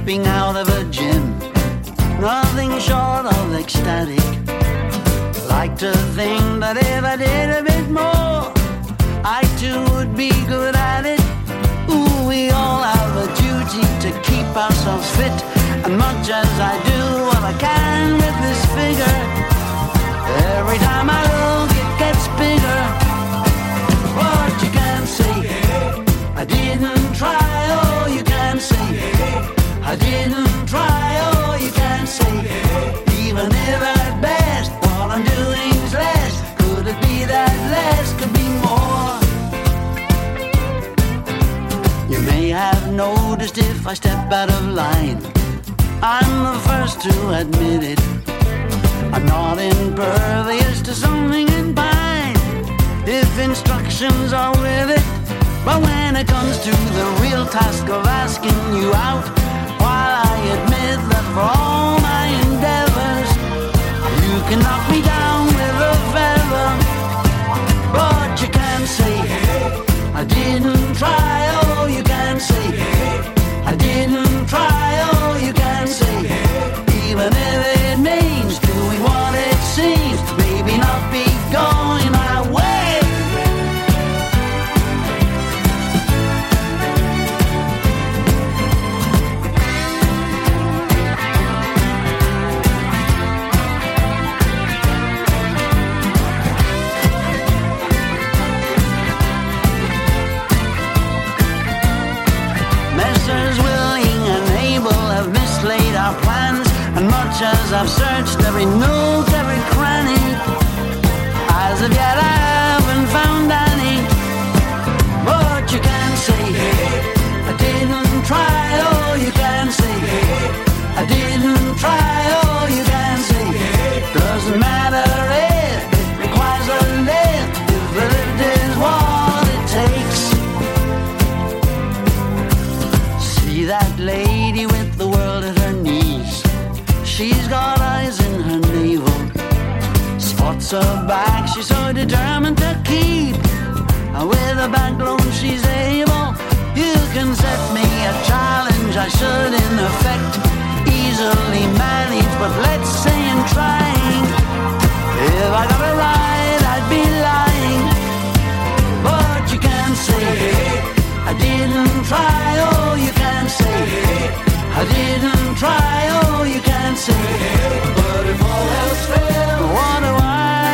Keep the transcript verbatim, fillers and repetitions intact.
stepping out of a gym, nothing short of ecstatic. Like to think that if I did a bit more, I too would be good at it. Ooh, we all have a duty to keep ourselves fit, and much as I do what I can with this figure, every time I look it gets bigger. What you can say, I didn't try. Oh, you can say, I didn't try. Oh, you can say, even if at best all I'm doing is less, could it be that less could be more? You may have noticed if I step out of line, I'm the first to admit it. I'm not impervious to something in mind if instructions are with it. But when it comes to the real task of asking you out, while I admit that for all my endeavors you can knock me down with a feather, but you can say I didn't try. Oh, you can say I didn't try. Oh, you can say, even if it means doing what it seems, maybe not be going my way. And much as I've searched every nook, every cranny, as of yet I haven't found any. But you can say I didn't try. Oh, you can say I didn't try. Oh, you can say doesn't matter if it requires a lift, if the lift is what it takes. See that lady with the world at her knees, she's got eyes in her navel, spots her back she's so determined to keep, and with a bank loan she's able. You can set me a challenge I should in effect easily manage, but let's say in trying, if I got it right I'd be lying. But you can say I didn't try. Oh, you can say I didn't try. Oh, you can say, but if all else fails, what do I